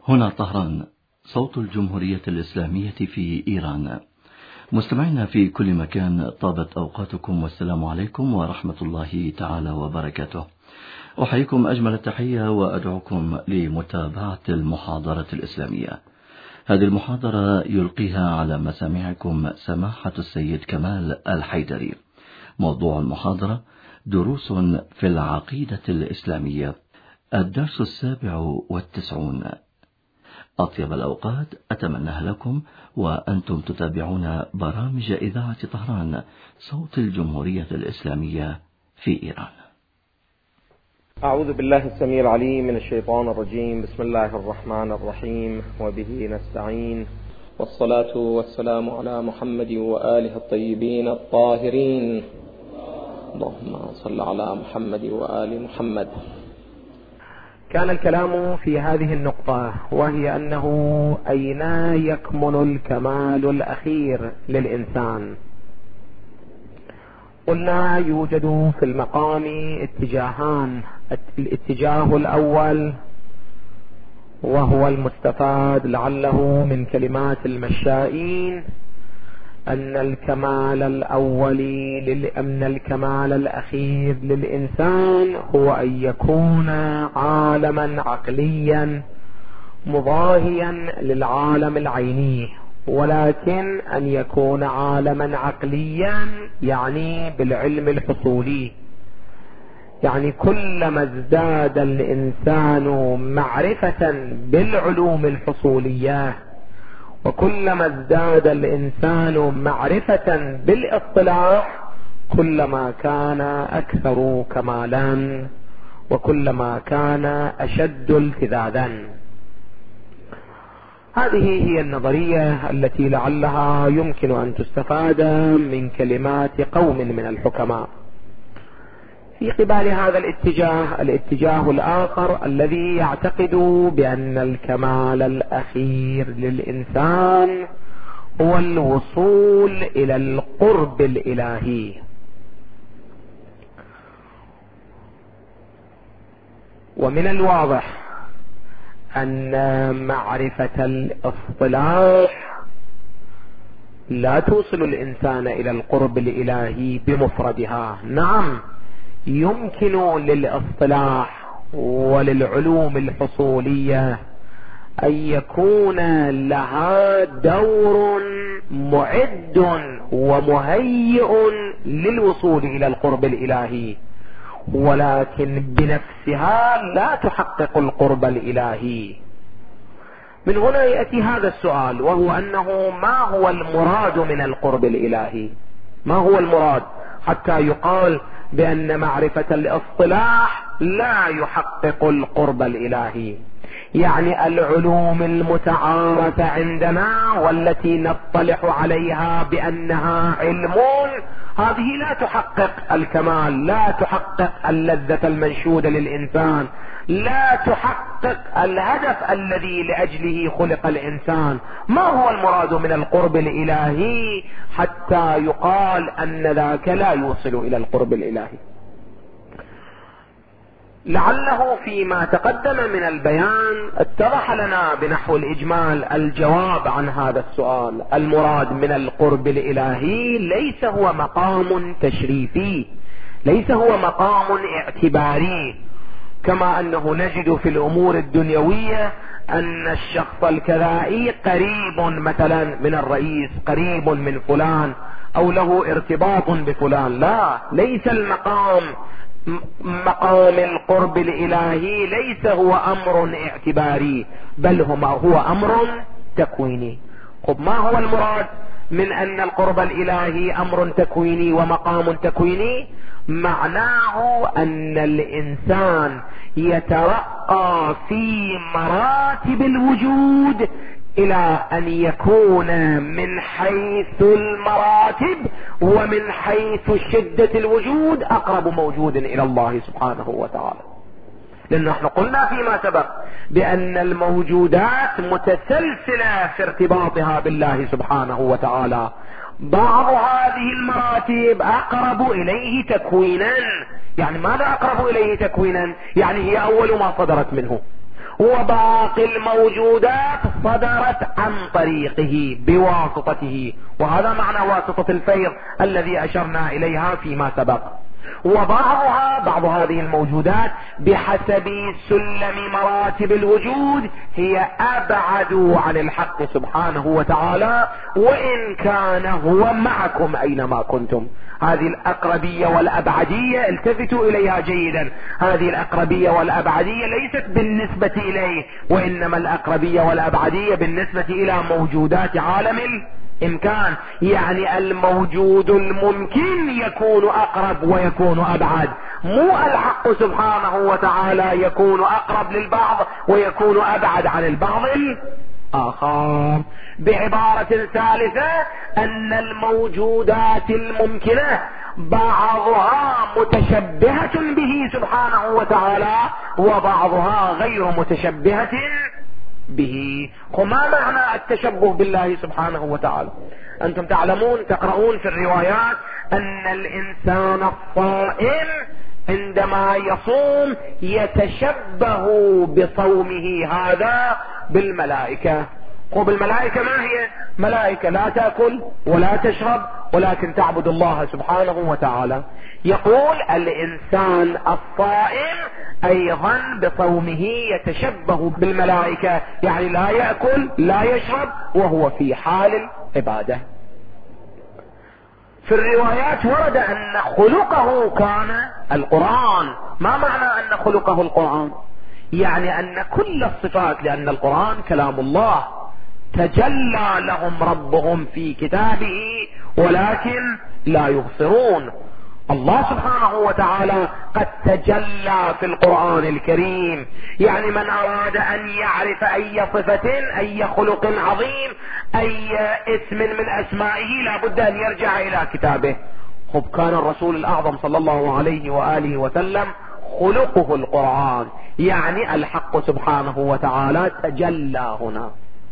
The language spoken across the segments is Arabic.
هنا طهران، صوت الجمهورية الإسلامية في إيران. مستمعينا في كل مكان، طابت أوقاتكم والسلام عليكم ورحمة الله تعالى وبركاته. أحييكم أجمل التحية وأدعوكم لمتابعة المحاضرة الإسلامية. هذه المحاضرة يلقيها على مسامعكم سماحة السيد كمال الحيدري. موضوع المحاضرة: دروس في العقيدة الإسلامية، الدرس 97. أطيب الأوقات أتمناها لكم وأنتم تتابعون برامج إذاعة طهران، صوت الجمهورية الإسلامية في إيران. أعوذ بالله السميع العليم من الشيطان الرجيم. بسم الله الرحمن الرحيم، وبه نستعين، والصلاة والسلام على محمد وآله الطيبين الطاهرين. اللهم صل على محمد وآل محمد. كان الكلام في هذه النقطة، وهي أنه أين يكمن الكمال الأخير للإنسان؟ قلنا يوجد في المقام اتجاهان. الاتجاه الأول وهو المستفاد لعله من كلمات المشائين، أن الكمال الكمال الأخير للإنسان هو أن يكون عالما عقليا مضاهيا للعالم العيني، ولكن أن يكون عالما عقليا يعني بالعلم الحصولي. يعني كلما ازداد الإنسان معرفة بالعلوم الحصولية، وكلما ازداد الإنسان معرفة بالاصطلاح، كلما كان أكثر كمالا، وكلما كان أشد التذاذا. هذه هي النظرية التي لعلها يمكن أن تستفاد من كلمات قوم من الحكماء. في قبال هذا الاتجاه الآخر الذي يعتقد بأن الكمال الأخير للإنسان هو الوصول إلى القرب الإلهي. ومن الواضح أن معرفة الاصطلاح لا توصل الإنسان إلى القرب الإلهي بمفردها. نعم، يمكن للاصطلاح وللعلوم الحصولية أن يكون لها دور معد ومهيئ للوصول إلى القرب الإلهي، ولكن بنفسها لا تحقق القرب الإلهي. من هنا يأتي هذا السؤال، وهو أنه ما هو المراد من القرب الإلهي؟ ما هو المراد حتى يقال بأن معرفة الاصطلاح لا يحقق القرب الإلهي؟ يعني العلوم المتعارفة عندنا والتي نطلع عليها بأنها علم، هذه لا تحقق الكمال، لا تحقق اللذة المنشودة للإنسان، لا تحقق الهدف الذي لأجله خلق الإنسان. ما هو المراد من القرب الإلهي حتى يقال أن ذاك لا يوصل إلى القرب الإلهي؟ لعله فيما تقدم من البيان اتضح لنا بنحو الإجمال الجواب عن هذا السؤال. المراد من القرب الإلهي ليس هو مقام تشريفي، ليس هو مقام اعتباري، كما أنه نجد في الأمور الدنيوية أن الشخص الكذائي قريب مثلا من الرئيس، قريب من فلان، أو له ارتباط بفلان. لا، ليس مقام القرب الإلهي ليس هو أمر اعتباري، بل هو أمر تكويني. طب ما هو المراد من أن القرب الإلهي أمر تكويني ومقام تكويني؟ معناه أن الإنسان يترقى في مراتب الوجود إلى أن يكون من حيث المراتب ومن حيث شدة الوجود أقرب موجود إلى الله سبحانه وتعالى. لأن نحن قلنا فيما سبق بأن الموجودات متسلسلة في ارتباطها بالله سبحانه وتعالى. بعض هذه المراتب أقرب إليه تكوينا. يعني ماذا أقرب إليه تكوينا؟ يعني هي أول ما صدرت منه، وباقي الموجودات صدرت عن طريقه بواسطته، وهذا معنى واسطة الفيض الذي أشرنا إليها فيما سبق. بعض هذه الموجودات بحسب سلم مراتب الوجود هي أبعد عن الحق سبحانه وتعالى، وإن كان هو معكم أينما كنتم. هذه الأقربية والأبعدية التفتوا إليها جيدا، هذه الأقربية والأبعدية ليست بالنسبة إليه، وإنما الأقربية والأبعدية بالنسبة إلى موجودات عالم الإمكان، يعني الموجود الممكن يكون أقرب ويكون أبعد، مو الحق سبحانه وتعالى يكون أقرب للبعض ويكون أبعد عن البعض الآخر. بعبارة ثالثة أن الموجودات الممكنة بعضها متشبهة به سبحانه وتعالى وبعضها غير متشبهة به. وما معنى التشبه بالله سبحانه وتعالى؟ أنتم تعلمون تقرؤون في الروايات أن الإنسان الصائم عندما يصوم يتشبه بصومه هذا بالملائكة. وبالملائكة ما هي؟ ملائكة لا تأكل ولا تشرب ولكن تعبد الله سبحانه وتعالى. يقول الإنسان الصائم أيضا بصومه يتشبه بالملائكة، يعني لا يأكل لا يشرب وهو في حال العبادة. في الروايات ورد أن خلقه كان القرآن. ما معنى أن خلقه القرآن؟ يعني أن كل الصفات، لأن القرآن كلام الله تجلى لهم ربهم في كتابه ولكن لا يبصرون. الله سبحانه وتعالى قد تجلى في القرآن الكريم، يعني من أراد أن يعرف أي صفة أي خلق عظيم أي اسم من أسمائه لا بد أن يرجع إلى كتابه. كان الرسول الأعظم صلى الله عليه وآله وسلم خلقه القرآن، يعني الحق سبحانه وتعالى تجلى هنا.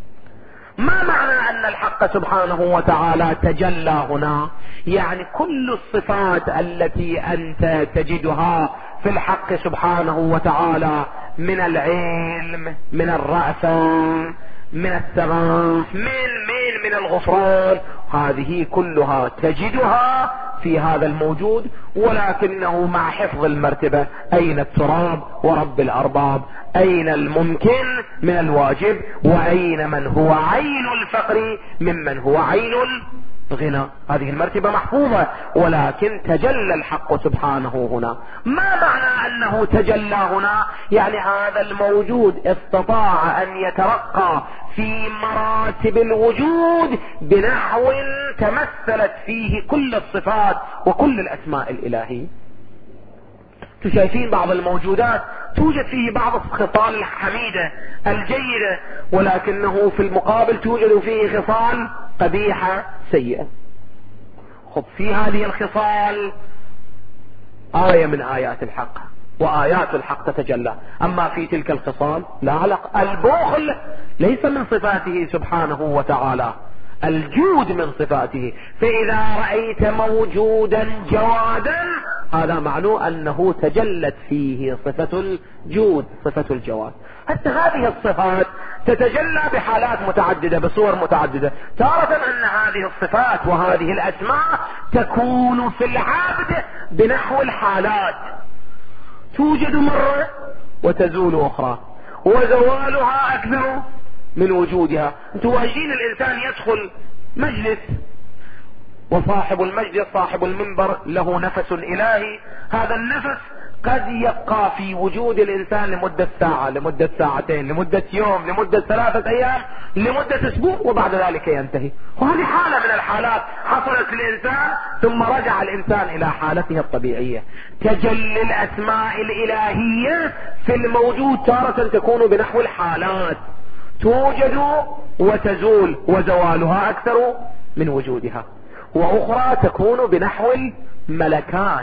ما معنى أن الحق سبحانه وتعالى تجلى هنا؟ يعني كل الصفات التي أنت تجدها في الحق سبحانه وتعالى من العلم من الرأفة من السماح من الغفران، هذه كلها تجدها في هذا الموجود، ولكنه مع حفظ المرتبة. أين التراب ورب الأرباب؟ أين الممكن من الواجب؟ وأين من هو عين الفقر ممن هو عين الغنى؟ هذه المرتبة محفوظة، ولكن تجلى الحق سبحانه هنا. ما معنى أنه تجلى هنا؟ يعني هذا الموجود استطاع أن يترقى في مراتب الوجود بنحو تمثلت فيه كل الصفات وكل الأسماء الإلهية. شايفين بعض الموجودات توجد فيه بعض الخصال الحميدة الجيدة، ولكنه في المقابل توجد فيه خصال قبيحة سيئة. في هذه الخصال آية من آيات الحق، وآيات الحق تتجلى، أما في تلك الخصال لا علاقة. البخل ليس من صفاته سبحانه وتعالى، الجود من صفاته. فإذا رأيت موجودا جوادا هذا معناه أنه تجلت فيه صفة الجود صفة الجواد. حتى هذه الصفات تتجلى بحالات متعددة بصور متعددة. تارة أن هذه الصفات وهذه الأسماء تكون في العبد بنحو الحالات، توجد مرة وتزول أخرى، وزوالها أكثر من وجودها. انتوا واجدين الإنسان يدخل مجلس وصاحب المجلس صاحب المنبر له نفس إلهي، هذا النفس قد يبقى في وجود الإنسان لمدة ساعة لمدة ساعتين لمدة يوم لمدة 3 أيام لمدة أسبوع وبعد ذلك ينتهي. وهذه حالة من الحالات حصلت للإنسان ثم رجع الإنسان إلى حالته الطبيعية. تجلي الأسماء الإلهية في الموجود تارة تكون بنحو الحالات، توجد وتزول وزوالها أكثر من وجودها، وأخرى تكون بنحو الملكات،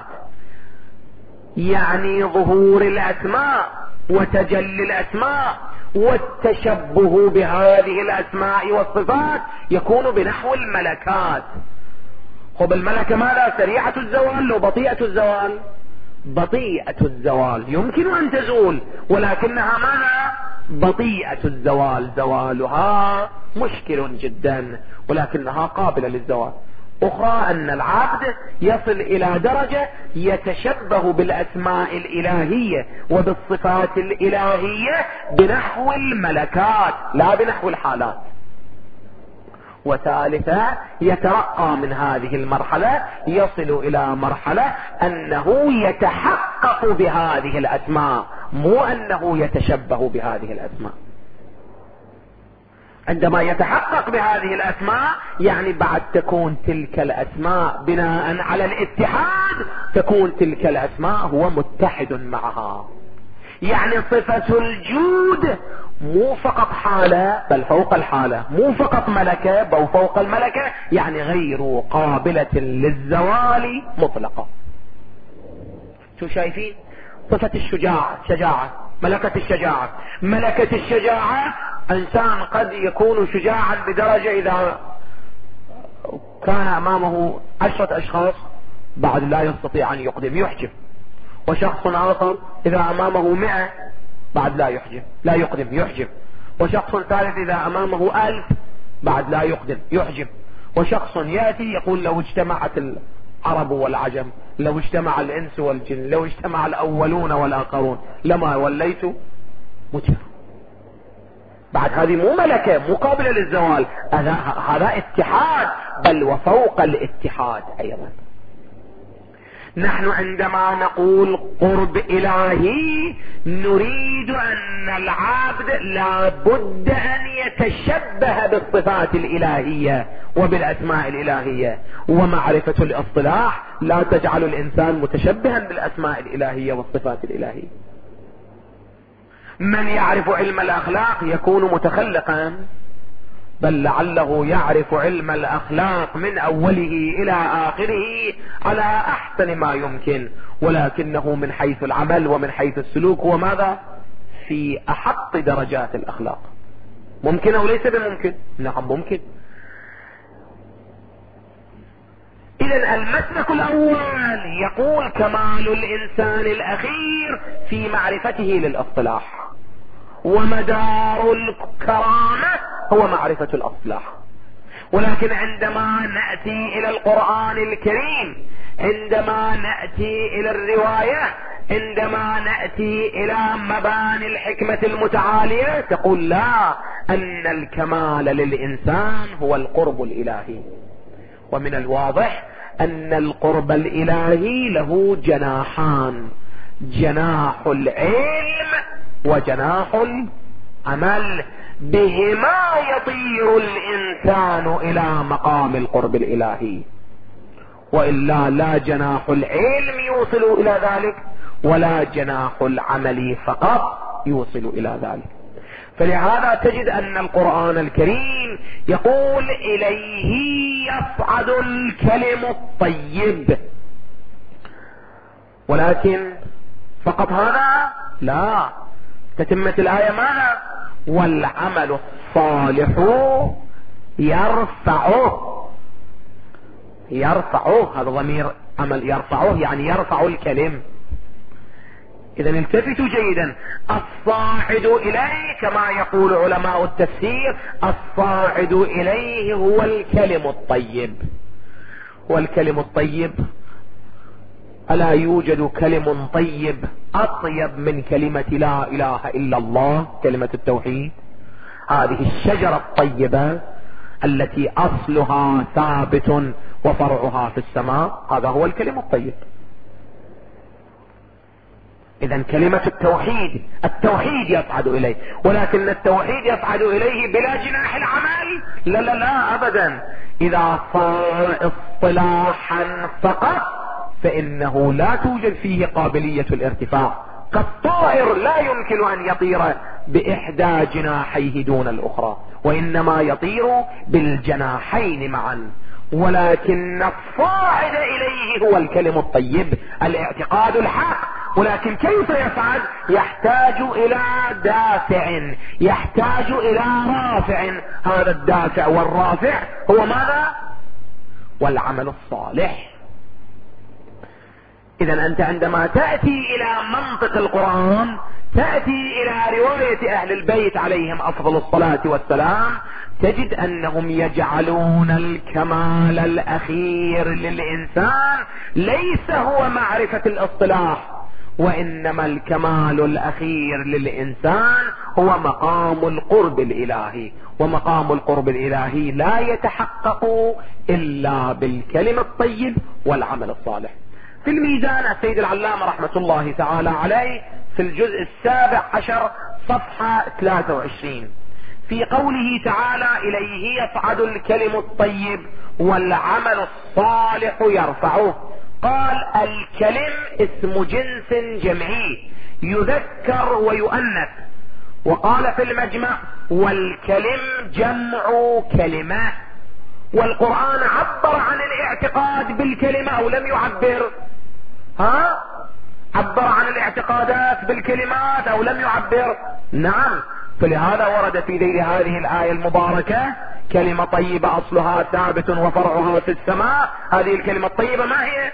يعني ظهور الأسماء وتجلي الأسماء والتشبه بهذه الأسماء والصفات يكون بنحو الملكات. الملكة ماذا؟ سريعة الزوال لو بطيئة الزوال؟ بطيئة الزوال، يمكن أن تزول ولكنها ماذا؟ بطيئة الزوال، زوالها مشكل جدا ولكنها قابلة للزوال. أخرى أن العبد يصل إلى درجة يتشبه بالأسماء الإلهية وبالصفات الإلهية بنحو الملكات لا بنحو الحالات. وثالثا يترقى من هذه المرحلة يصل إلى مرحلة أنه يتحقق بهذه الأسماء، مو أنه يتشبه بهذه الأسماء. عندما يتحقق بهذه الأسماء يعني بعد تكون تلك الأسماء بناء على الاتحاد، تكون تلك الأسماء هو متحد معها. يعني صفة الجود مو فقط حالة بل فوق الحالة، مو فقط ملكة بل فوق الملكة، يعني غير قابلة للزوال مطلقة. شو شايفين؟ صفة الشجاعة، شجاعة، ملكة الشجاعة. ملكة الشجاعة إنسان قد يكون شجاعا بدرجة إذا كان أمامه 10 أشخاص بعد لا يستطيع أن يقدم، يحجم. وشخص آخر إذا أمامه 100 بعد لا يقدم، يحجم. وشخص ثالث إذا أمامه 1000 بعد لا يقدم، يحجم. وشخص يأتي يقول لو اجتمعت العرب والعجم، لو اجتمع الإنس والجن، لو اجتمع الأولون والآخرون لما وليت مجرم. بعد هذه مو ملكة مقابلة للزوال، هذا اتحاد بل وفوق الاتحاد أيضا. نحن عندما نقول قرب إلهي نريد أن العبد لا بد أن يتشبه بالصفات الإلهية وبالأسماء الإلهية. ومعرفة الاصطلاح لا تجعل الإنسان متشبها بالأسماء الإلهية والصفات الإلهية. من يعرف علم الأخلاق يكون متخلقا، بل لعله يعرف علم الأخلاق من أوله إلى آخره على أحسن ما يمكن، ولكنه من حيث العمل ومن حيث السلوك هو ماذا؟ في أحط درجات الأخلاق. ممكن أو ليس بممكن؟ نعم ممكن. إذن المسلك الأول يقول كمال الإنسان الأخير في معرفته للاصطلاح، ومدار الكرامة هو معرفة الاصطلاح. ولكن عندما نأتي إلى القرآن الكريم، عندما نأتي إلى الرواية، عندما نأتي إلى مباني الحكمة المتعالية، تقول لا، أن الكمال للإنسان هو القرب الإلهي. ومن الواضح أن القرب الإلهي له جناحان، جناح العلم وجناح العمل، بهما يطير الإنسان إلى مقام القرب الإلهي. وإلا لا جناح العلم يوصل إلى ذلك ولا جناح العمل فقط يوصل إلى ذلك. فلهذا تجد أن القرآن الكريم يقول إليه يصعد الكلم الطيب، ولكن فقط هذا لا، تتمة الآية ماذا؟ والعمل الصالح يرفعه، هذا ضمير عمل، يرفعه يعني يرفع الكلم. إذا التفتوا جيدا، الصاعد إليه كما يقول علماء التفسير، الصاعد إليه هو الكلم الطيب. والكلم الطيب، ألا يوجد كلم طيب أطيب من كلمة لا إله إلا الله، كلمة التوحيد؟ هذه الشجرة الطيبة التي أصلها ثابت وفرعها في السماء، هذا هو الكلم الطيب. إذن كلمة التوحيد يصعد إليه، ولكن التوحيد يصعد إليه بلا جناح العمل؟ لا لا لا أبدا. إذا صار اصطلاحا فقط فإنه لا توجد فيه قابلية الارتفاع، كالطائر لا يمكن أن يطير بإحدى جناحيه دون الأخرى، وإنما يطير بالجناحين معا. ولكن الصاعد إليه هو الكلم الطيب، الاعتقاد الحق. ولكن كيف يفعل؟ يحتاج إلى دافع، يحتاج إلى رافع. هذا الدافع والرافع هو ماذا؟ والعمل الصالح. إذا أنت عندما تأتي إلى منطق القرآن تأتي إلى رواية أهل البيت عليهم أفضل الصلاة والسلام تجد أنهم يجعلون الكمال الأخير للإنسان ليس هو معرفة الاصطلاح، وإنما الكمال الأخير للإنسان هو مقام القرب الإلهي، ومقام القرب الإلهي لا يتحقق إلا بالكلم الطيب والعمل الصالح. في الميزان السيد العلامة رحمة الله تعالى عليه في الجزء 17 صفحة 23 في قوله تعالى: إليه يصعد الكلم الطيب والعمل الصالح يرفعه، قال: الكلم اسم جنس جمعي يذكر ويؤنث. وقال في المجمع: والكلم جمع كلمة. والقرآن عبر عن الاعتقاد بالكلمة أو لم يعبر؟ عبر عن الاعتقادات بالكلمات أو لم يعبر؟ نعم. فلهذا ورد في ذيل هذه الآية المباركة: كلمة طيبة أصلها ثابت وفرعها في السماء. هذه الكلمة الطيبة ما هي؟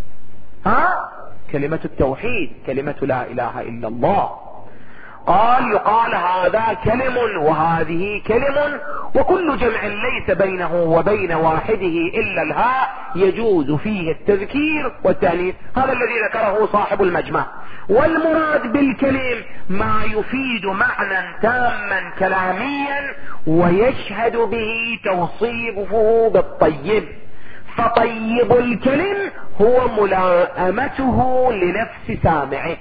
كلمة التوحيد، كلمة لا إله إلا الله. قال: يقال هذا كلم وهذه كلم، وكل جمع ليس بينه وبين واحده إلا الهاء يجوز فيه التذكير والتأنيث. هذا الذي ذكره صاحب المجمع. والمراد بالكلم ما يفيد معنى تاما كلاميا ويشهد به توصيفه بالطيب. فطيب الكلم هو ملائمته لنفس سامعه.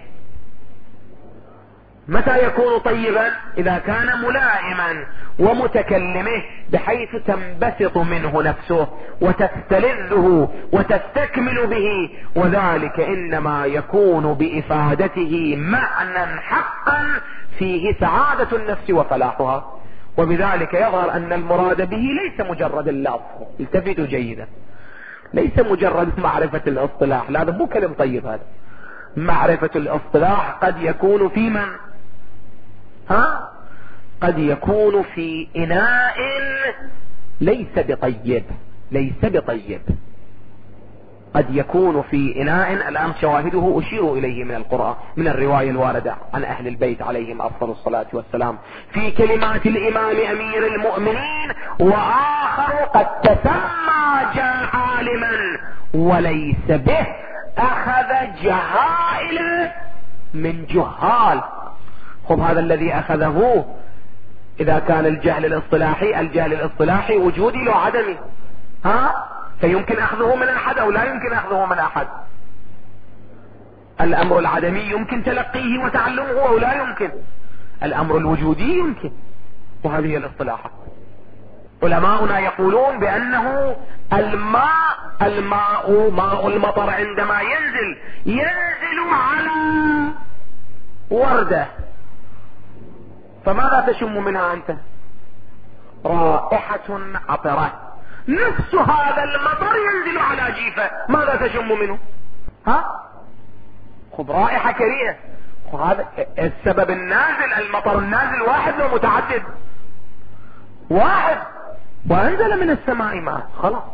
متى يكون طيبا؟ إذا كان ملائما ومتكلمه بحيث تنبسط منه نفسه وتستلذه وتستكمل به، وذلك إنما يكون بإفادته معنى حقا فيه سعادة النفس وفلاحها. وبذلك يظهر أن المراد به ليس مجرد اللفظ، التفتوا جيدا، ليس مجرد معرفة الاصطلاح، لا، مو كلام طيب هذا. معرفة الاصطلاح قد يكون في من؟ قد يكون في إناء ليس بطيب، ليس بطيب. قد يكون في إناء، الآن شواهده أشير إليه من القرآن، من الرواية الواردة عن أهل البيت عليهم أفضل الصلاة والسلام في كلمات الإمام أمير المؤمنين: وآخر قد تسمى جاء عالما وليس به أخذ جهائل من جهال. خب هذا الذي أخذه إذا كان الجهل الاصطلاحي وجودي لو عدمي، فيمكن أخذه من أحد أو لا يمكن أخذه من أحد. الأمر العدمي يمكن تلقيه وتعلمه أو لا يمكن، الأمر الوجودي يمكن. وهذه الاصطلاحات علماؤنا يقولون بأنه ماء المطر عندما ينزل على وردة، فماذا تشم منها أنت؟ رائحة عطرة. نفس هذا المطر ينزل على جيفة، ماذا تشم منه؟ خذ رائحة كريهة. هذا السبب النازل، المطر النازل واحد ومتعدد، واحد، وأنزل من السماء ماء، خلاص.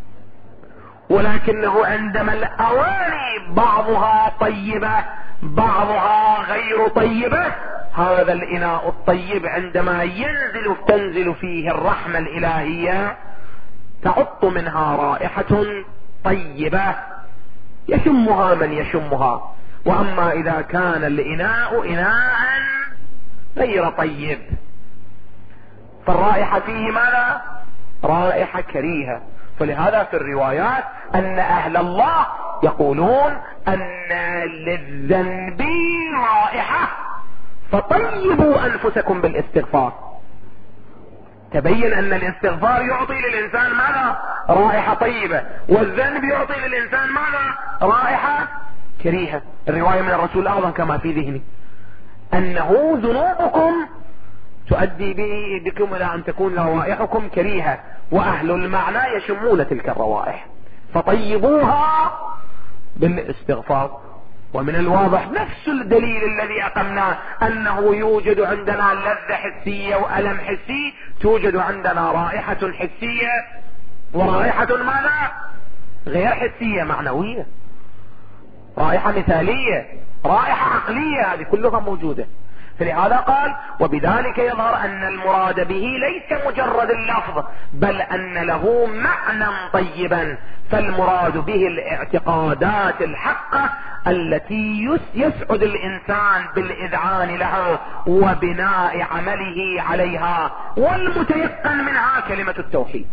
ولكنه عندما الأواني بعضها طيبة بعضها غير طيبة، هذا الإناء الطيب عندما تنزل فيه الرحمة الإلهية تعط منها رائحة طيبة يشمها من يشمها. وأما إذا كان الإناء إناء غير طيب فالرائحة فيه ماذا؟ رائحة كريهة. فلهذا في الروايات أن أهل الله يقولون أن للذنب رائحة فطيبوا أنفسكم بالاستغفار. تبين أن الاستغفار يعطي للإنسان ماذا؟ رائحة طيبة، والذنب يعطي للإنسان ماذا؟ رائحة كريهة. الرواية من الرسول الأعظم كما في ذهني أنه ذنوبكم تؤدي بكم إلى أن تكون روائحكم كريهة، وأهل المعنى يشمون تلك الروائح، فطيبوها بالاستغفار. ومن الواضح نفس الدليل الذي أقمناه أنه يوجد عندنا لذة حسية وألم حسي، توجد عندنا رائحة حسية ورائحة ماذا؟ غير حسية، معنوية، رائحة مثالية، رائحة عقلية، هذه كلها موجودة. فلهذا قال وبذلك يظهر أن المراد به ليس مجرد اللفظ بل أن له معنى طيبا، فالمراد به الاعتقادات الحقة التي يسعد الإنسان بالإذعان لها وبناء عمله عليها، والمتيقن منها كلمة التوحيد.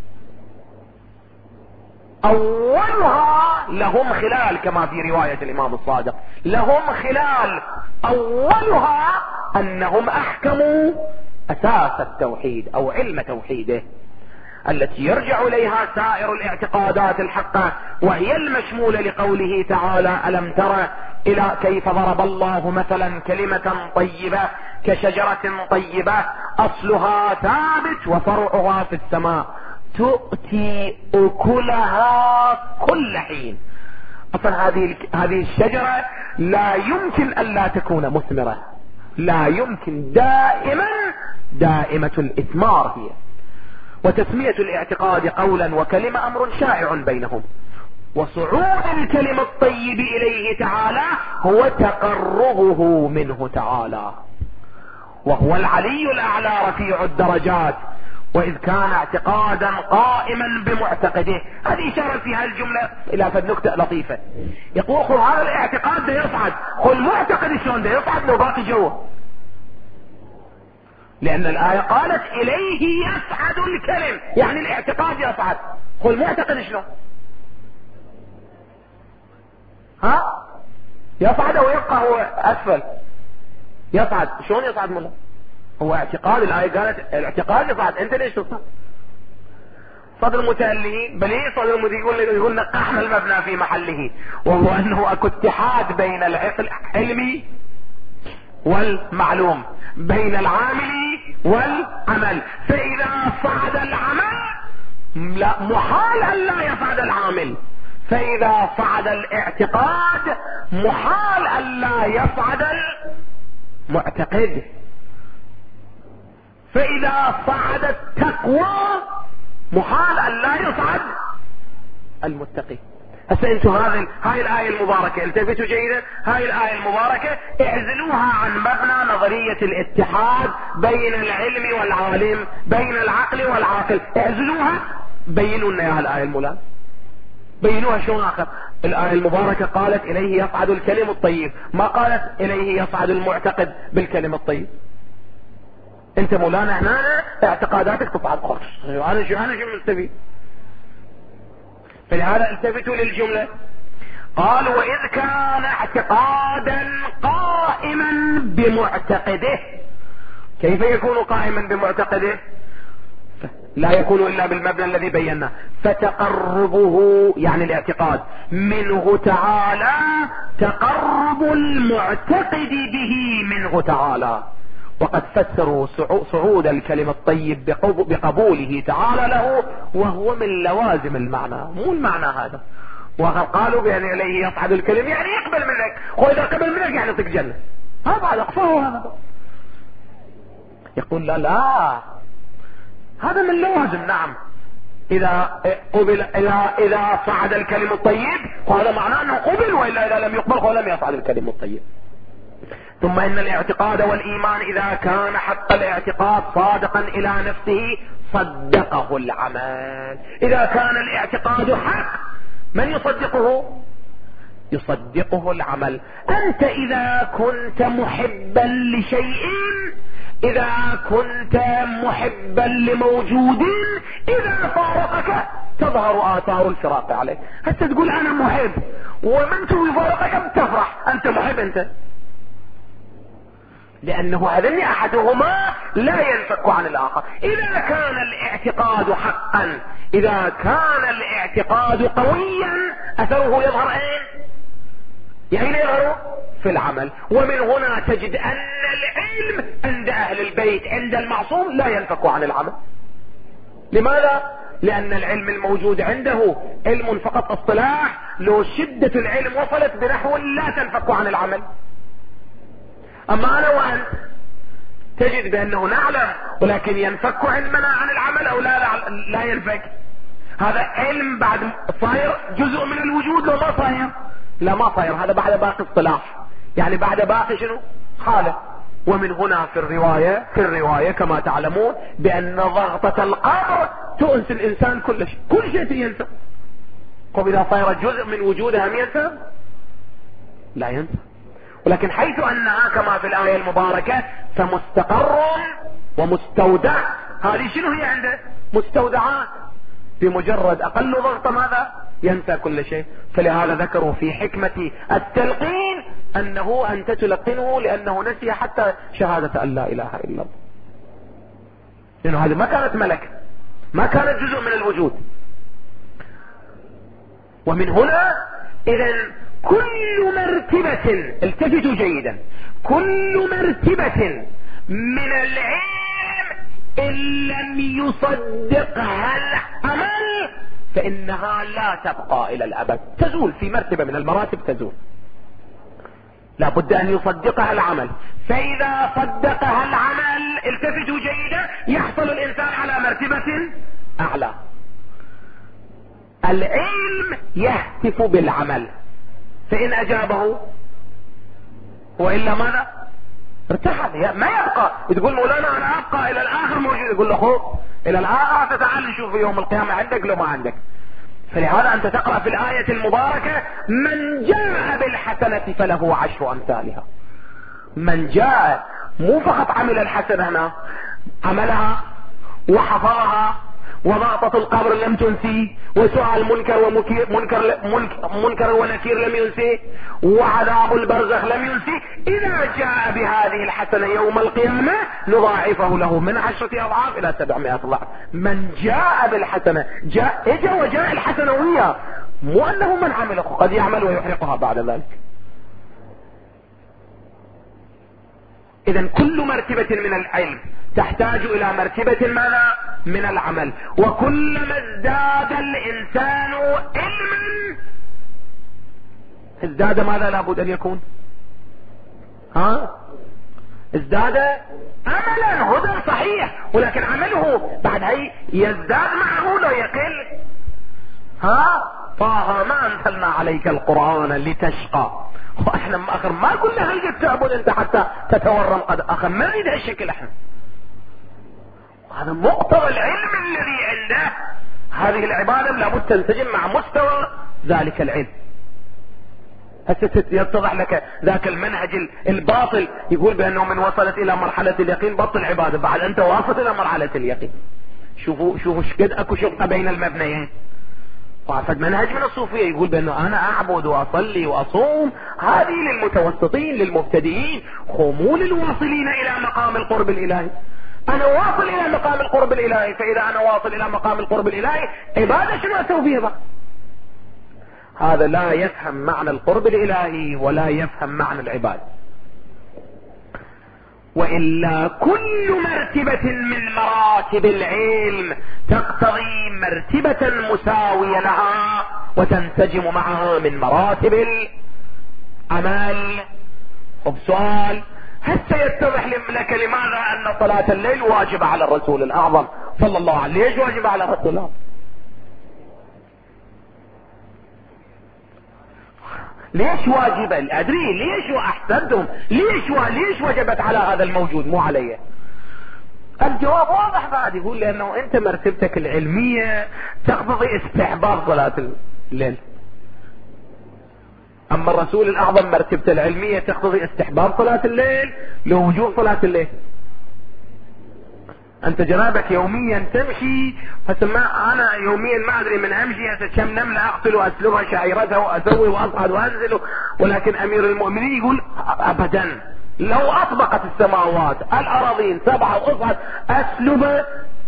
أولها لهم خلال كما في رواية الإمام الصادق، لهم خلال أولها أنهم أحكموا أساس التوحيد أو علم توحيده التي يرجع إليها سائر الاعتقادات الحقة، وهي المشمولة لقوله تعالى ألم تر إلى كيف ضرب الله مثلا كلمة طيبة كشجرة طيبة أصلها ثابت وفرعها في السماء تؤتي أكلها كل حين. أصلا هذه الشجرة لا يمكن أن لا تكون مثمرة، لا يمكن، دائمة الإثمار هي. وتسمية الاعتقاد قولا وكلمة أمر شائع بينهم، وصعود الكلم الطيب إليه تعالى هو تقربه منه تعالى، وهو العلي الأعلى رفيع الدرجات. وإذ كان اعتقادا قائما بمعتقده، هذه إشارة فيها الجملة إلى فد نكتة لطيفة. يقول خل هذا الاعتقاد ده يصعد، خل معتقد شلون ده يصعد لو باقي جوه، لأن الآية قالت إليه يصعد الكلم، يعني الاعتقاد يصعد. خل معتقد شلون؟ يصعد أو يبقى هو أسفل؟ يصعد شلون يصعد منه؟ هو اعتقاد، الآية قالت الاعتقاد يصعد، انت ليش تصعد؟ صدر المتألهين بل ايه صدر المتألهين يقول نقحنا المبنى في محله، وهو انه اكو اتحاد بين العلم والمعلوم، بين العامل والعمل. فاذا صعد العمل لا محال ان لا يصعد العامل، فاذا صعد الاعتقاد محال ان لا يصعد المعتقد، فإذا صعد التقوى محال أن لا يصعد المتقي. هسه انتم هاي الآية المباركة التفتوا جيدا، هاي الآية المباركة اعزلوها عن مبنى نظرية الاتحاد بين العلم والعالم، بين العقل والعاقل، اعزلوها، بينوا لنا اياها الآية المولى، بينوها شلون آخر. الآية المباركة قالت إليه يصعد الكلم الطيب، ما قالت إليه يصعد المعتقد بالكلم الطيب. انت مولانا هنا اعتقاداتك تصعد خالص، انا شو مستفيد؟ فلهذا التفتوا للجملة، قال وإذ كان اعتقادا قائما بمعتقده. كيف يكون قائما بمعتقده؟ لا يكون إلا بالمبنى الذي بينا، فتقربه يعني الاعتقاد منه تعالى تقرب المعتقد به منه تعالى. وقد فسروا صعود الكلمة الطيب بقبوله تعالى له، وهو من لوازم المعنى، مو المعنى هذا. وقالوا بأن إليه يصعد الكلم يعني يقبل منك، وإذا قبل منك يعني يعطيك جنة، هذا أقصاه هذا. يقول لا هذا من لوازم. نعم إذا قبل، إذا صعد الكلم الطيب وهذا معناه أنه قبل، وإلا إذا لم يقبل ولم يصعد الكلم الطيب. ثم إن الاعتقاد والإيمان إذا كان حق الاعتقاد صادقا إلى نفسه صدقه العمل. إذا كان الاعتقاد حق من يصدقه؟ يصدقه العمل. أنت إذا كنت محبا لشيء، إذا كنت محبا لموجود، إذا فارقك تظهر آثار الفراق عليك. حتى تقول أنا محب ومن يفارقك بتفرح، أنت محب أنت، لأنه هذين أحدهما لا ينفك عن الآخر. إذا كان الاعتقاد حقا، إذا كان الاعتقاد قويا، أثره يظهر أين؟ يعني يظهر في العمل. ومن هنا تجد أن العلم عند أهل البيت عند المعصوم لا ينفك عن العمل. لماذا؟ لأن العلم الموجود عنده علم فقط اصطلاح، لو شدة العلم وصلت بنحو لا تنفك عن العمل. أما أنا وأنت تجد بأنه نعلم ولكن ينفك علمنا عن العمل أو لا ينفك. هذا علم بعد صاير جزء من الوجود لو ما صاير، لا ما صاير، هذا بعد باقي اصطلاح، يعني بعد باقي شنو؟ حالة. ومن هنا في الرواية كما تعلمون بأن ضغطة القبر تؤنس الإنسان كل شيء ينسى. قم إذا صار جزء من وجودها ينسى؟ لا ينسى. ولكن حيث أنها كما في الآية المباركة فمستقر ومستودع، هذه شنو هي عنده؟ مستودعات، بمجرد أقل ضغط ماذا؟ ينسى كل شيء. فلهذا ذكروا في حكمة التلقين أنه أنت تلقنه لأنه نسي حتى شهادة أن لا إله إلا الله، لأنه هذه ما كانت ملكة، ما كانت جزء من الوجود. ومن هنا إذن كل مرتبة، التفتوا جيدا، كل مرتبة من العلم إن لم يصدقها العمل فإنها لا تبقى إلى الأبد، تزول في مرتبة من المراتب، تزول. لا بد أن يصدقها العمل، فإذا صدقها العمل التفتوا جيدا يحصل الإنسان على مرتبة أعلى. العلم يهتف بالعمل، فإن أجابه وإلا ماذا؟ ارتحل، ما يبقى. تقول مولانا أنا أبقى إلى الآخر موجود، يقول له خذ إلى الآخر تعال نشوف في يوم القيامة عندك لو ما عندك. فلهذا أنت تقرأ في الآية المباركة من جاء بالحسنة فله 10 أمثالها. من جاء، مو فقط عمل الحسنة هنا، عملها وحفظها، وضغطة القبر لم تنسي، وسؤال منكر ونكير لم ينسي، وعذاب البرزخ لم ينسي. إذا جاء بهذه الحسنة يوم القيامة نضاعفه له من 10 أضعاف إلى 700 ضعف. من جاء بالحسنة، جاء وجاء الحسنة وياه، مو أنه من عمله قد يعمل ويحرقها بعد ذلك. إذن كل مرتبة من العلم تحتاج إلى مرتبة ماذا؟ من العمل. وكلما ازداد الإنسان علما ازداد ماذا لابد أن يكون؟ ازداد عملا، هدى صحيح، ولكن عمله بعد هي يزداد معه لو يقل. طه ما أنزلنا عليك القرآن لتشقى. واحنا اخر ما قلنا هل قد تعبد انت حتى تتورم قد اخر، ما نريد هالشكل احنا. هذا مقتضى العلم الذي عنده، هذه العبادة لابد تنسجم مع مستوى ذلك العلم. هسه يتضح لك ذاك المنهج الباطل يقول بأنه من وصلت إلى مرحلة اليقين بطل عبادة، بعد أنت واصل إلى مرحلة اليقين. شوفوا شقد أكو شقة بين المبنيين. وعفد منهج من الصوفية يقول بأنه أنا أعبد وأصلي وأصوم، هذه للمتوسطين للمبتدئين، خمول الواصلين إلى مقام القرب الإلهي. أنا واصل إلى مقام القرب الإلهي، فإذا أنا واصل إلى مقام القرب الإلهي عبادة شنو أسوي فيها بقى؟ هذا لا يفهم معنى القرب الإلهي ولا يفهم معنى العبادة. وإلا كل مرتبة من مراتب العلم تقتضي مرتبة مساوية لها وتنسجم معها من مراتب العمل. وبسؤال هسه يتضح لك لماذا أن صلاة الليل واجبة على الرسول الأعظم صلى الله عليه وسلم. ليش واجبة على الرسول الأعظم؟ ليش واجبة؟ أدري ليش وأحسنتم، ليش وجبت على هذا الموجود مو عليه؟ الجواب واضح بعد، يقول لأنه أنت مرتبتك العلمية تقتضي استحباب صلاة الليل، أما الرسول الأعظم مرتبته العلمية تقتضي استحباب صلاة الليل لوجوب صلاة الليل. أنت جنابك يوميا تمشي، فسمع أنا يوميا ما أدري من أمشي كم نملة أقتل وأسلبها شعيرتها وأسوي وأصعد وأنزل، ولكن أمير المؤمنين يقول أبدا لو أطبقت السماوات الأراضين 7 وأصعد أسلب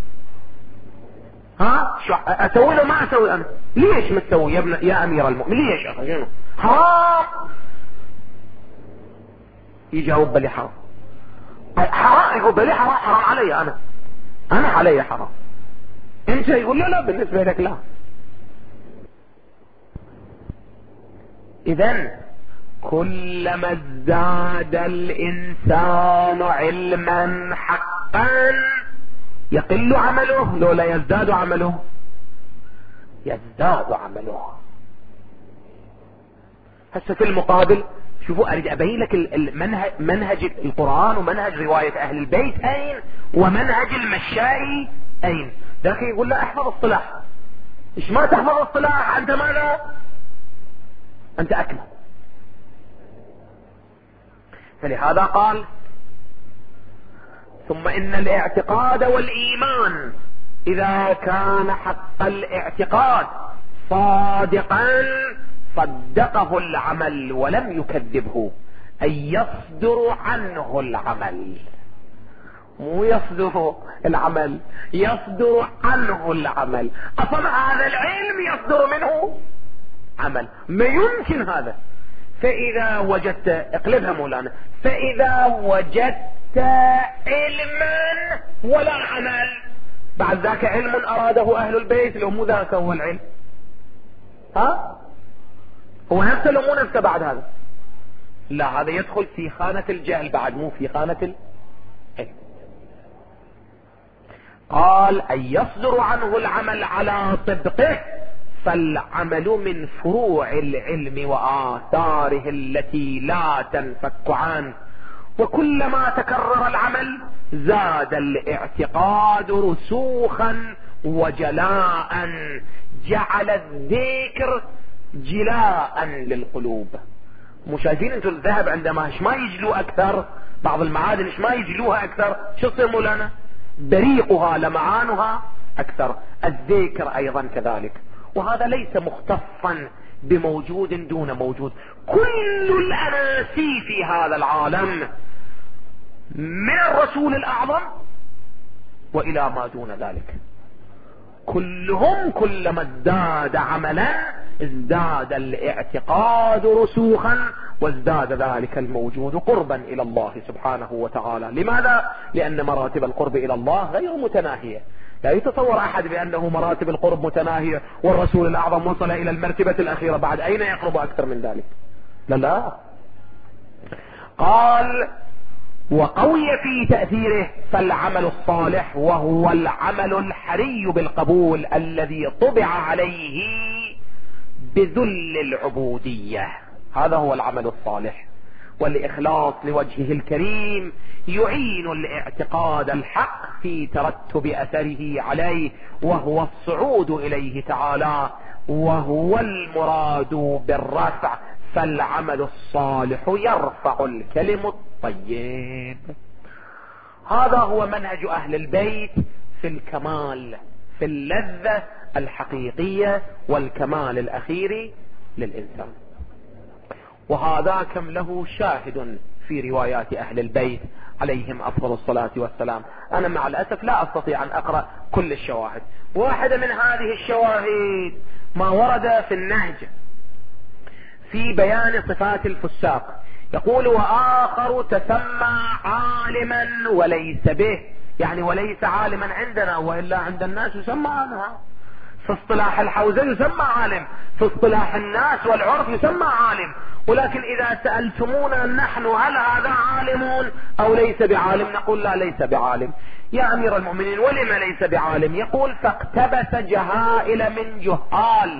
أسوي له ما أسوي أنا. ليش متسوي يا أمير المؤمنين؟ ليش أخي حرام؟ يجاوب بلي حرام. حرام يقول بلي حرام علي أنا علي حرام. انت يقول لا بالنسبة لك لا. إذن كلما ازداد الإنسان علما حقا يقل عمله لو لا يزداد عمله؟ يزداد عمله. هسه في المقابل شوفوا أريد أبين لك منهج القرآن ومنهج رواية أهل البيت أين، ومنهج المشائي أين. ذاك يقول لا احفظ الصلاح. إيش ما تحفظ الصلاح أنت ماذا؟ أنت أكمل. فلهذا قال ثم إن الاعتقاد والإيمان إذا كان حق الاعتقاد صادقا صدقه العمل ولم يكذبه، أي يصدر عنه العمل، مو يصدر العمل، يصدر عنه العمل. أصلا هذا العلم يصدر منه عمل، ما يمكن هذا. فإذا وجدت، اقلبها مولانا، فإذا وجدت علما ولا عمل، بعد ذاك علم أراده أهل البيت، لو مو ذاك هو العلم، ها هو نفسه لو مو نفسه بعد هذا، لا هذا يدخل في خانة الجهل بعد، مو في خانة العلم. قال أن يصدر عنه العمل على طبقه، فالعمل من فروع العلم وآثاره التي لا تنفك عنه، وكلما تكرر العمل زاد الاعتقاد رسوخا وجلاء، جعل الذكر جلاء للقلوب. مو شايفين انتم الذهب عندما ما يجلو اكثر، بعض المعادن ما يجلوها اكثر، شو تصير مولانا؟ بريقها لمعانها اكثر. الذكر ايضا كذلك، وهذا ليس مختصا بموجود دون موجود. كل الاناسي في هذا العالم من الرسول الاعظم والى ما دون ذلك، كلهم كلما ازداد عملا ازداد الاعتقاد رسوخا، وازداد ذلك الموجود قربا الى الله سبحانه وتعالى. لماذا؟ لان مراتب القرب الى الله غير متناهية. لا يتصور احد بانه مراتب القرب متناهية والرسول الاعظم وصل الى المرتبة الاخيرة، بعد اين يقرب اكثر من ذلك؟ لا. قال وقوي في تأثيره، فالعمل الصالح وهو العمل الحري بالقبول الذي طبع عليه بذل العبودية، هذا هو العمل الصالح. والإخلاص لوجهه الكريم يعين الاعتقاد الحق في ترتب أثره عليه، وهو الصعود إليه تعالى، وهو المراد بالرفع. فالعمل الصالح يرفع الكلم الطيب. هذا هو منهج أهل البيت في الكمال، في اللذة الحقيقية والكمال الأخير للإنسان. وهذا كم له شاهد في روايات أهل البيت عليهم أفضل الصلاة والسلام. أنا مع الأسف لا أستطيع أن أقرأ كل الشواهد. واحدة من هذه الشواهد ما ورد في النهج في بيان صفات الفساق، يقول وآخر تسمى عالما وليس به، يعني وليس عالما عندنا، وإلا عند الناس يسمى عنها. في اصطلاح الحوزة يسمى عالم، في اصطلاح الناس والعرف يسمى عالم. ولكن إذا سألتمونا نحن هل هذا عالم أو ليس بعالم، نقول لا ليس بعالم. يا أمير المؤمنين ولم ليس بعالم؟ يقول فاقتبس جهائل من جهال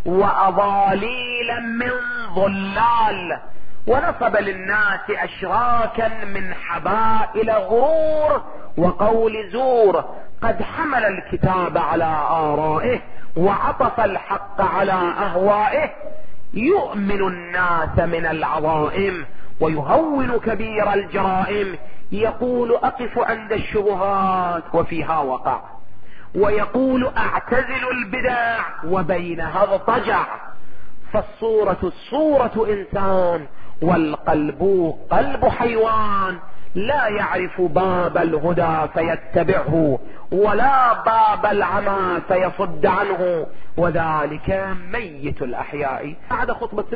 وأضاليلا من ضلال، ونصب للناس أشراكا من حبائل غرور وقول زور، قد حمل الكتاب على آرائه وعطف الحق على أهوائه، يؤمن الناس من العظائم ويهون كبير الجرائم، يقول أقف عند الشبهات وفيها وقع، ويقول أعتزل البدع وبينها اضطجع، فالصورة صورة إنسان والقلب قلب حيوان، لا يعرف باب الهدى فيتبعه ولا باب العمى فيصد عنه، وذلك ميت الأحياء. بعد خطبة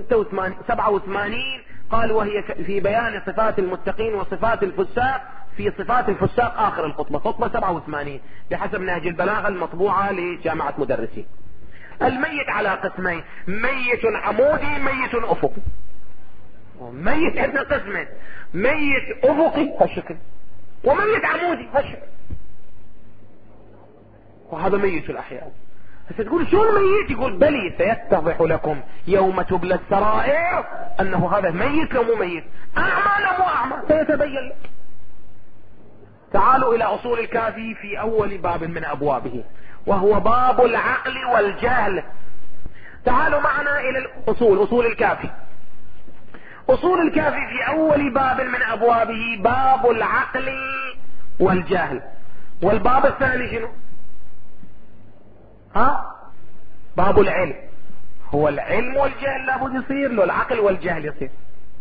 87 قال وهي في بيان صفات المتقين وصفات الفساق، في صفات الفساق آخر الخطبة، خطبة 87 بحسب نهج البلاغة المطبوعة لجامعة مدرسين. الميت على قسمين، ميت عمودي ميت أفقي. ميت عندنا قسمين، ميت أفقي هالشكل وميت عمودي هالشكل، وهذا ميت الأحياء. بس تقول شو الميت؟ يقول بلي سيتضح لكم يوم تبلى السرائر انه هذا ميت لو مو ميت، اعمى لو مو اعمى، سيتبين لك. تعالوا الى اصول الكافي في اول باب من ابوابه، وهو باب العقل والجهل. تعالوا معنا الى الاصول، اصول الكافي. اصول الكافي في اول باب من ابوابه باب العقل والجهل. والباب الثاني شنو؟ باب العلم. هو العلم والجهل لابد يصير، لو العقل والجهل يصير.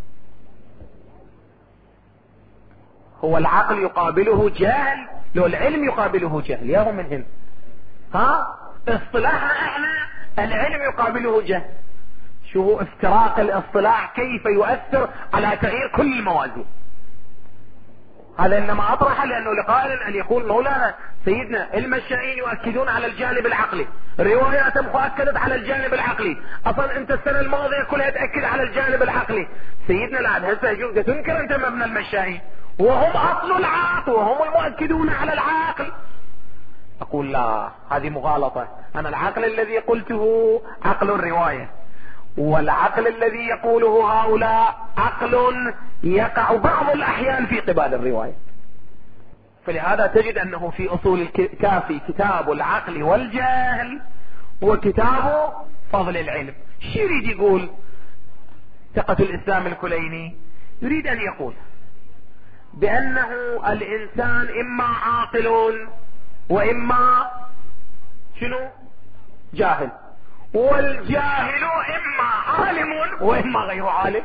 هو العقل يقابله جهل، لو العلم يقابله جهل، ياهم من هنا. اصطلاحنا احنا العلم يقابله جهل. شو هو افتراق الاصطلاح كيف يؤثر على تغيير كل الموازين. هذا انما اطرح لانه لقائل ان يقول مولانا سيدنا المشائين يؤكدون على الجانب العقلي، رواياتهم اكدت على الجانب العقلي، اصلا انت السنه الماضيه كلها تاكد على الجانب العقلي. سيدنا الان هسه شوف تنكر انت مبنى المشائين وهم اصل العقل وهم المؤكدون على العقل. اقول لا، هذه مغالطه. انا العقل الذي قلته عقل الروايه، والعقل الذي يقوله هؤلاء عقل يقع بعض الأحيان في قبال الرواية. فلهذا تجد أنه في أصول الكافي كتاب العقل والجهل وكتاب فضل العلم. شو يريد يقول تقة الإسلام الكليني؟ يريد أن يقول بأنه الإنسان إما عاقل وإما شنو؟ جاهل، والجاهل إما عالم وإما غير عالم.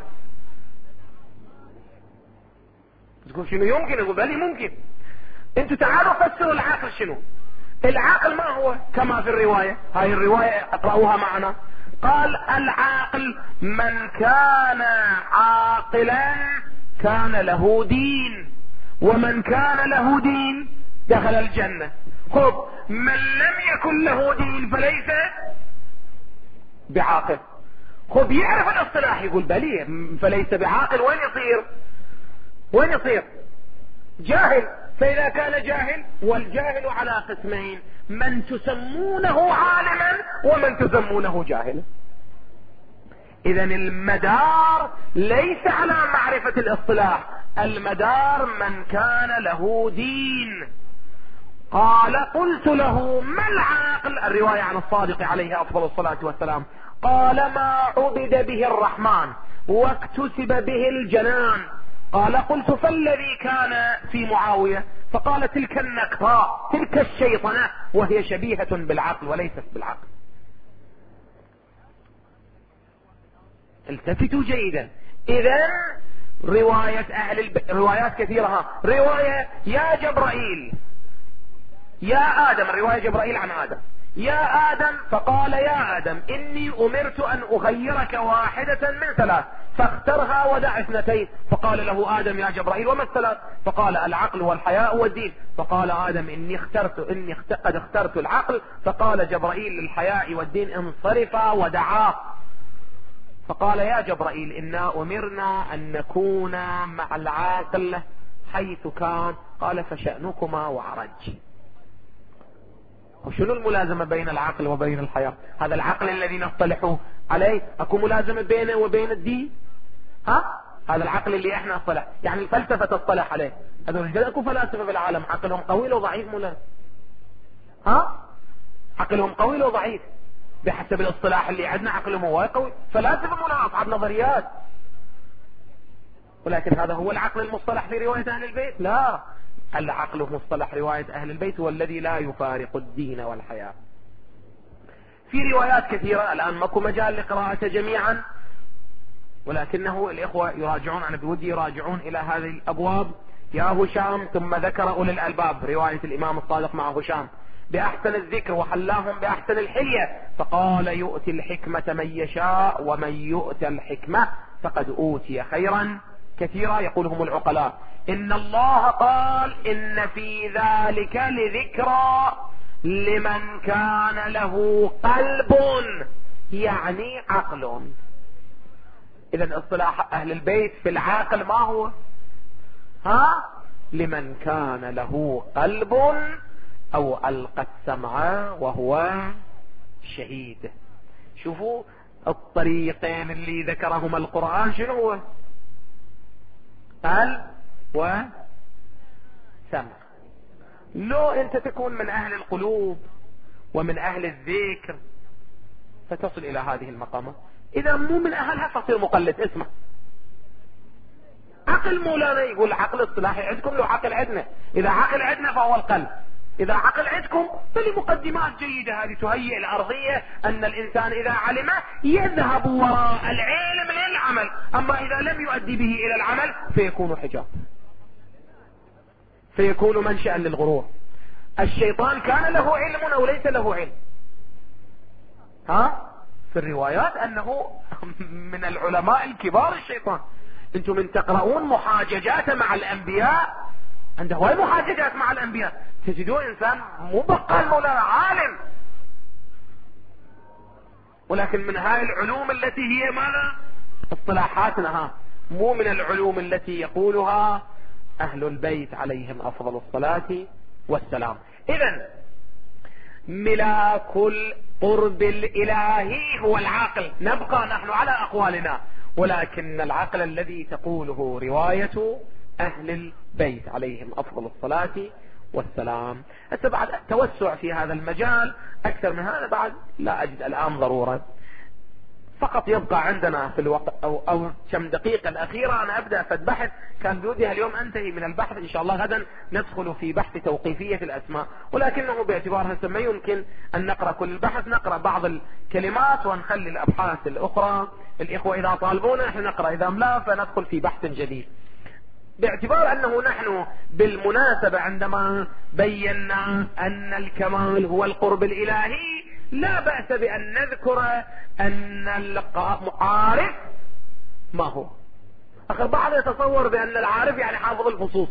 تقول شنو يمكن؟ يقول بلي ممكن. انتوا تعالوا فسروا العقل شنو. العقل ما هو كما في الرواية، هاي الرواية اقرأوها معنا. قال العاقل من كان عاقلا كان له دين، ومن كان له دين دخل الجنة. خب من لم يكن له دين فليس بعاقل. خب يعرف الاصطلاح، يقول بلي فليس بعاقل وين يصير؟ وين يصير؟ جاهل. فإذا كان جاهل، والجاهل على قسمين، من تسمونه عالما ومن تسمونه جاهلا. إذا المدار ليس على معرفة الاصطلاح، المدار من كان له دين. قال قلت له ما العاقل؟ الرواية عن الصادق عليه أفضل الصلاة والسلام. قال ما عبد به الرحمن واكتسب به الجنان. قال قلت فالذي كان في معاوية؟ فقال تلك النكراء، تلك الشيطنة، وهي شبيهة بالعقل وليست بالعقل. التفتوا جيدا. إذا روايات كثيرة. رواية يا جبرائيل يا آدم، رواية جبرائيل عن آدم، يا آدم فقال يا آدم إني أمرت أن أخيرك واحدة من ثلاث فاخترها ودع اثنتين. فقال له آدم يا جبرائيل وما الثلاث؟ فقال العقل والحياء والدين. فقال آدم إني قد اخترت العقل. فقال جبرائيل للحياء والدين انصرفا ودعاه. فقال يا جبرائيل إنا أمرنا أن نكون مع العاقل حيث كان. قال فشأنكما وعرج. وشنو الملازمة بين العقل وبين الحياة؟ هذا العقل الذي نصطلح عليه، اكو ملازمة بينه وبين الدين؟ هذا العقل اللي احنا نصطلح، يعني الفلسفة تصطلح عليه. هذول اكو فلاسفة في العالم عقلهم قوي لو ضعيف ملازم؟ عقلهم قوي لو ضعيف؟ بحسب الاصطلاح اللي عندنا عقلهم هو قوي. فلاسفة منا اصحاب نظريات، ولكن هذا هو العقل المصطلح في رواية اهل البيت؟ لا، العقل في مصطلح رواية أهل البيت هو الذي لا يفارق الدين والحياة. في روايات كثيرة الآن ماكو مجال لقراءة جميعا، ولكنه الإخوة يراجعون، أنا بودي يراجعون إلى هذه الأبواب. يا هشام ثم ذكر أولي الألباب، رواية الإمام الصادق مع هشام بأحسن الذكر وحلاهم بأحسن الحلية. فقال يؤتي الحكمة من يشاء ومن يؤتى الحكمة فقد أوتي خيرا كثيرا. يقولهم العقلاء إن الله قال إن في ذلك لذكرى لمن كان له قلب، يعني عقل. إذا اصطلاح أهل البيت في العاقل ما هو؟ لمن كان له قلب أو ألقى السمع وهو شهيد. شوفوا الطريقين اللي ذكرهما القرآن شنو هو؟ قال وسمع. لو انت تكون من اهل القلوب ومن اهل الذكر فتصل الى هذه المقامات، اذا مو من اهلها فتصير مقلد. اسمع، عقل مولانا يقول عقل اصطلاحي عندكم، لو عقل عندنا. اذا عقل عندنا فهو القلب، اذا عقل عندكم فلمقدمات جيدة هذه تهيئ الارضية ان الانسان اذا علمه يذهب وراء العلم للعمل، اما اذا لم يؤدي به الى العمل فيكون حجاب، فيكون منشأ للغرور. الشيطان كان له علم او ليس له علم؟ في الروايات انه من العلماء الكبار الشيطان. انتم من تقرؤون محاججات مع الانبياء، عنده هواي محاججات مع الانبياء، تجدون انسان مو بقال مولانا، عالم، ولكن من هاي العلوم التي هي ماذا؟ اصطلاحاتنا، مو من العلوم التي يقولها اهل البيت عليهم افضل الصلاة والسلام. اذن ملاك القرب الالهي هو العقل. نبقى نحن على اقوالنا، ولكن العقل الذي تقوله رواية اهل البيت عليهم افضل الصلاة والسلام. هسه بعد توسع في هذا المجال اكثر من هذا بعد لا اجد الان ضرورة. فقط يبقى عندنا في الوقت او كم دقيقة الاخيرة انا ابدأ في البحث. كان بودي اليوم انتهي من البحث، ان شاء الله غدا ندخل في بحث توقيفية الاسماء، ولكنه باعتبار هسه ما يمكن ان نقرأ كل البحث، نقرأ بعض الكلمات ونخلي الابحاث الاخرى الاخوة اذا طالبونا نحن نقرأ، اذا لا فندخل في بحث جديد. باعتبار انه نحن بالمناسبة عندما بينا ان الكمال هو القرب الالهي، لا بأس بأن نذكر أن العارف ما هو. أخي بعض يتصور بأن العارف يعني حافظ الفصوص.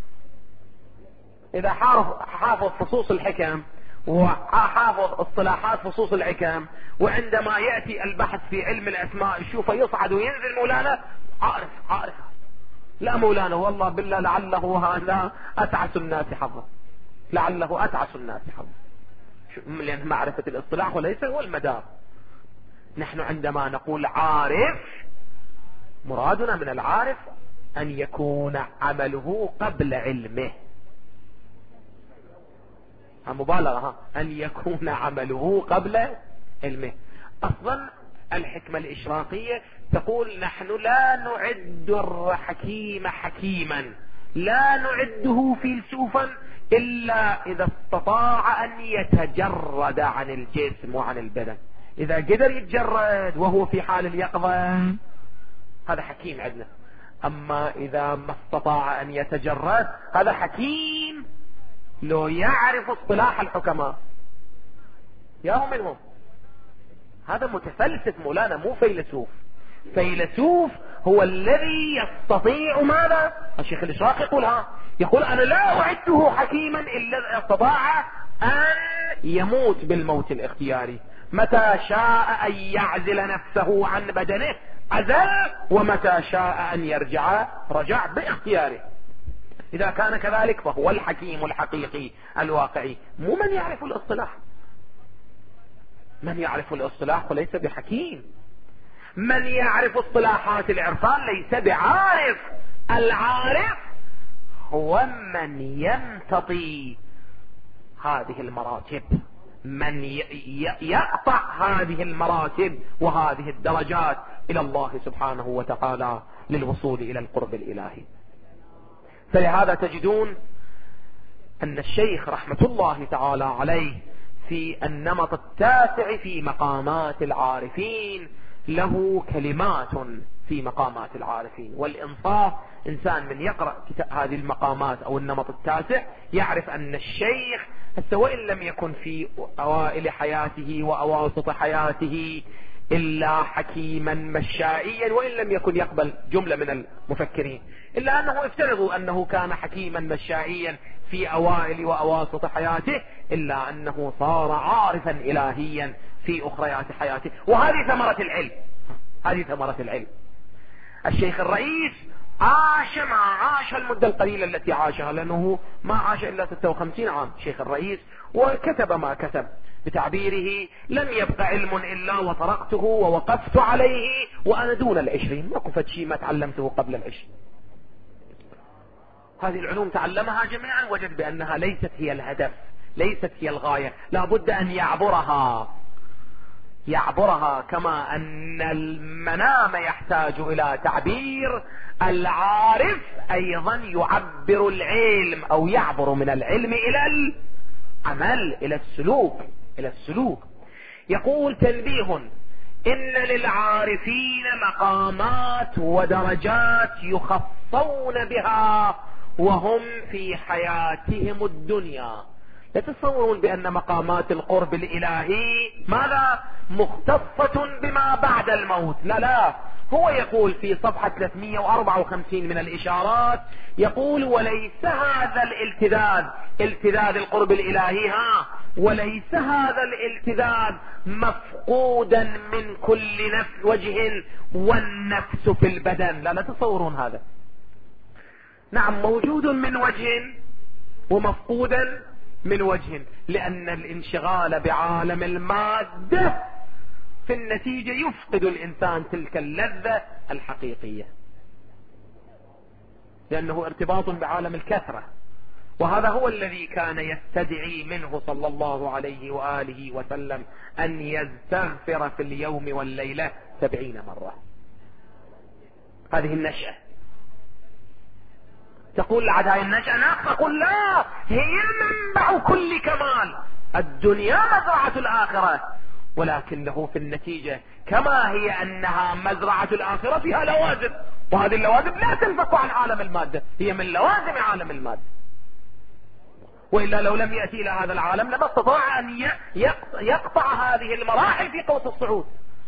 إذا حافظ فصوص الحكم وحافظ اصطلاحات فصوص الحكم، وعندما يأتي البحث في علم الأسماء يشوفه يصعد وينزل مولانا عارف. لا مولانا والله بالله لعله هذا أتعس الناس حظا، لعله أتعس الناس حظا، لأن معرفة الاصطلاح وليس هو المدار. نحن عندما نقول عارف مرادنا من العارف أن يكون عمله قبل علمه، مبالغة، أن يكون عمله قبل علمه. أصلا الحكمة الإشراقية تقول نحن لا نعد الحكيم حكيما، لا نعده فيلسوفا إلا إذا استطاع أن يتجرد عن الجسم وعن البدن. إذا قدر يتجرد وهو في حال اليقظة هذا حكيم عندنا، أما إذا ما استطاع أن يتجرد هذا حكيم لو يعرف اصطلاح الحكماء ياهم منهم. هذا متفلسف مولانا، مو فيلسوف. فيلسوف هو الذي يستطيع ماذا؟ الشيخ الإشراقي يقول أنا لا أعده حكيما إلا إذا استطاع أن يموت بالموت الاختياري. متى شاء أن يعزل نفسه عن بدنه عزل، ومتى شاء أن يرجع رجع باختياره. إذا كان كذلك فهو الحكيم الحقيقي الواقعي، مو من يعرف الاصطلاح. من يعرف الاصطلاح وليس بحكيم. من يعرف اصطلاحات العرفان ليس بعارف. العارف هو من يمتطي هذه المراتب، من يقطع هذه المراتب وهذه الدرجات إلى الله سبحانه وتعالى للوصول إلى القرب الإلهي. فلهذا تجدون أن الشيخ رحمة الله تعالى عليه في النمط التاسع في مقامات العارفين له كلمات في مقامات العارفين. والإنصاف إنسان من يقرأ هذه المقامات أو النمط التاسع يعرف أن الشيخ وإن لم يكن في أوائل حياته وأواسط حياته إلا حكيما مشائيا، وإن لم يكن يقبل جملة من المفكرين، إلا أنه افترضوا أنه كان حكيما مشائيا في أوائل وأواسط حياته، إلا أنه صار عارفا إلهيا في أخريات حياته. وهذه ثمرة العلم، هذه ثمرة العلم. الشيخ الرئيس عاش المدة القليلة التي عاشها، لأنه ما عاش إلا 56 عام شيخ الرئيس، وكتب ما كتب بتعبيره لم يبق علم إلا وطرقته ووقفت عليه وأنا دون 20، ما كفت شيء ما تعلمته قبل 20. هذه العلوم تعلمها جميعا، وجد بأنها ليست هي الهدف، ليست هي الغاية، لا بد أن يعبرها كما أن المنام يحتاج إلى تعبير، العارف أيضا يعبر العلم أو يعبر من العلم إلى العمل، إلى السلوك. يقول تنبيه: إن للعارفين مقامات ودرجات يخصون بها وهم في حياتهم الدنيا. لا تتصورون بأن مقامات القرب الإلهي ماذا مختصة بما بعد الموت، لا، هو يقول في صفحة 354 من الإشارات، يقول: وليس هذا الالتذاذ القرب الإلهي وليس هذا الالتذاذ مفقودا من كل وجه والنفس في البدن. لا تتصورون هذا، نعم موجود من وجه ومفقودا من وجه، لأن الانشغال بعالم المادة في النتيجة يفقد الإنسان تلك اللذة الحقيقية، لأنه ارتباط بعالم الكثرة، وهذا هو الذي كان يستدعي منه صلى الله عليه وآله وسلم أن يستغفر في اليوم والليلة 70 مرة. هذه النشأة. تقول لعدها النشأة ناقصة، أقول لا، هي منبع كل كمال. الدنيا مزرعة الآخرة، ولكنه في النتيجة كما هي أنها مزرعة الآخرة فيها لوازم، وهذه اللوازم لا تنفك عن عالم المادة، هي من لوازم عالم المادة، وإلا لو لم يأتي إلى هذا العالم لما استطاع أن يقطع هذه المراحل في قوس الصعود.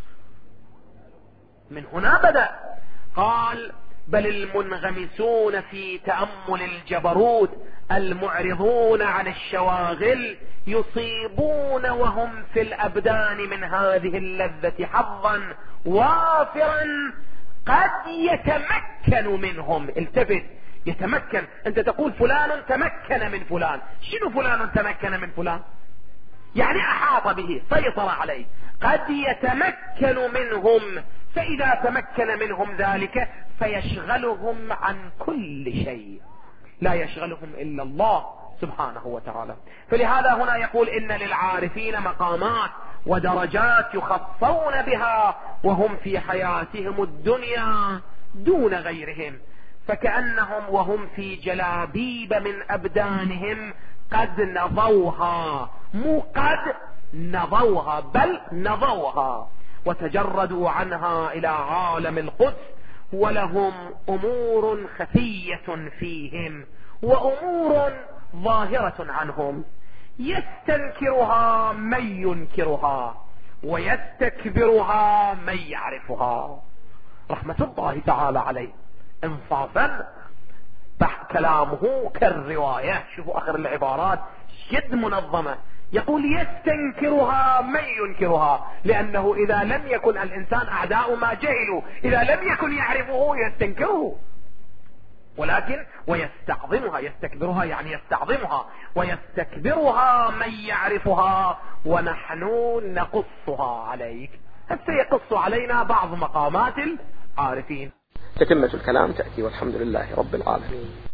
من هنا بدأ قال: بل المنغمسون في تأمل الجبروت المعرضون عن الشواغل يصيبون وهم في الأبدان من هذه اللذة حظا وافرا قد يتمكن منهم. التفت، يتمكن. انت تقول فلان تمكن من فلان، شنو فلان تمكن من فلان؟ يعني أحاط به، سيطر عليه. قد يتمكن منهم، فإذا تمكن منهم ذلك فيشغلهم عن كل شيء، لا يشغلهم إلا الله سبحانه وتعالى. فلهذا هنا يقول: إن للعارفين مقامات ودرجات يخصون بها وهم في حياتهم الدنيا دون غيرهم، فكأنهم وهم في جلابيب من أبدانهم قد نضوها، مو قد نضوها بل نضوها، وتجردوا عنها إلى عالم القدس، ولهم أمور خفية فيهم وأمور ظاهرة عنهم يستنكرها من ينكرها ويستكبرها من يعرفها. رحمة الله تعالى عليه انصافا كلامه كالرواية. شوفوا آخر العبارات جد منظمة، يقول: يستنكرها من ينكرها، لأنه إذا لم يكن الإنسان أعداء ما جهلوا، إذا لم يكن يعرفه يستنكره، ولكن ويستعظمها، يستكبرها يعني يستعظمها، ويستكبرها من يعرفها، ونحن نقصها عليك. هسه يقص علينا بعض مقامات العارفين. تتمة الكلام تأتي، والحمد لله رب العالمين.